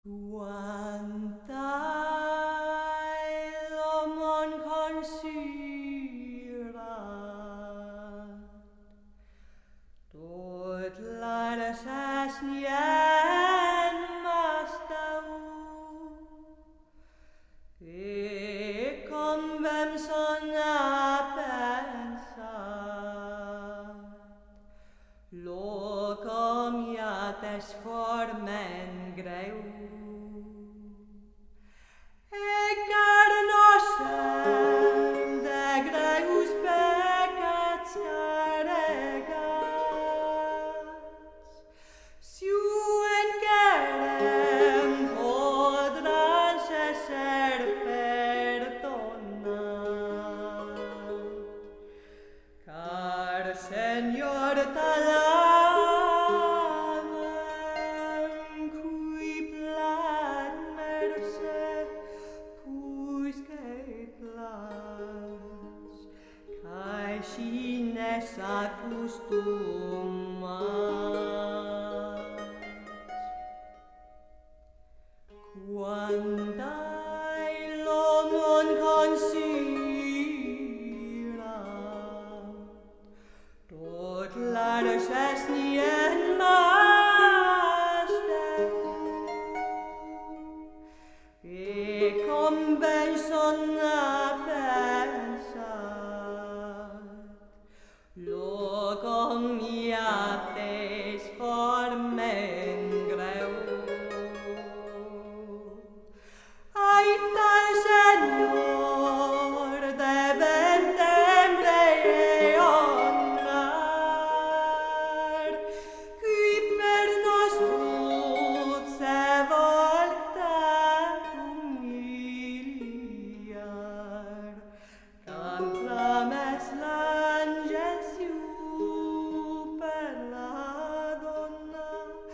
Quantai l'omon considerat, tot l'ares es nien mastau, e com vam sonar pensat, lo comiat es formen greu. Senyor talavem cui plat mercè puisque plats, cae si nes acostumats. Quantai l'omon considerat, tot l'ares es nien mastau, e com ven sonar pensat, lo comiat es formen greu. Ai tal senyor devem tembre e honrar, qui per nos tuts se vol tant humiliar, cantram es l'angel siu per la donna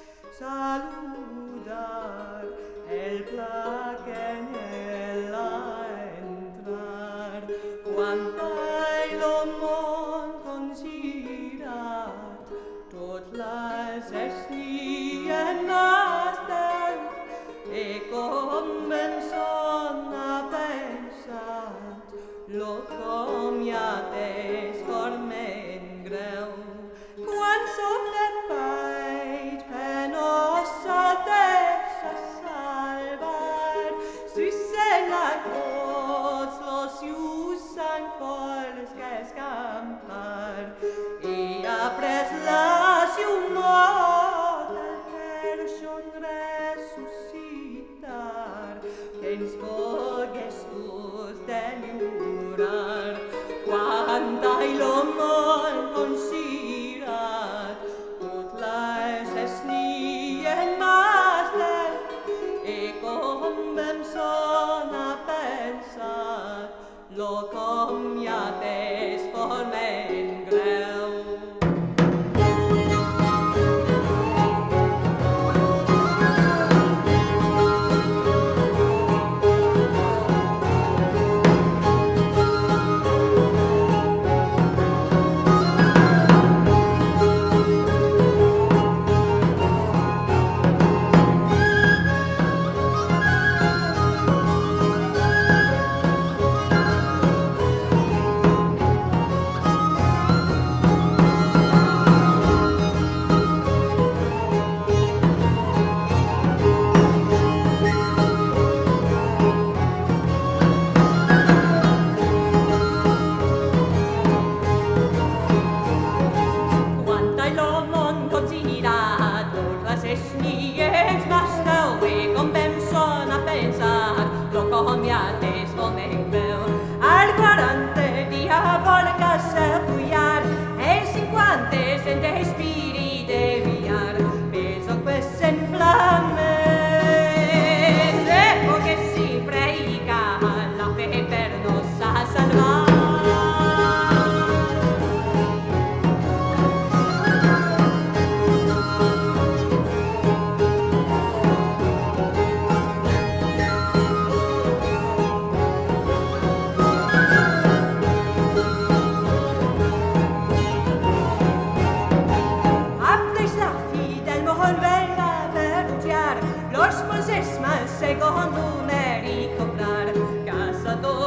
saludar, el plac en ella entrar. Quantai l'omon considerat, tot l'ares es nien mastau, e com ben sona pensat, lo comiat es formen greu. Quan sofre fait penosa altesa salvar, sussen la croz los ius sang pols que escampar, e apres la siu mort al person resuscitar, que ens pogues tus dellurar. Quantai l'omon considerat, tot l'ares es nien mastau, e com vam sonar pensat, lo comiat es formen greu. secondo numeri comprar, caçador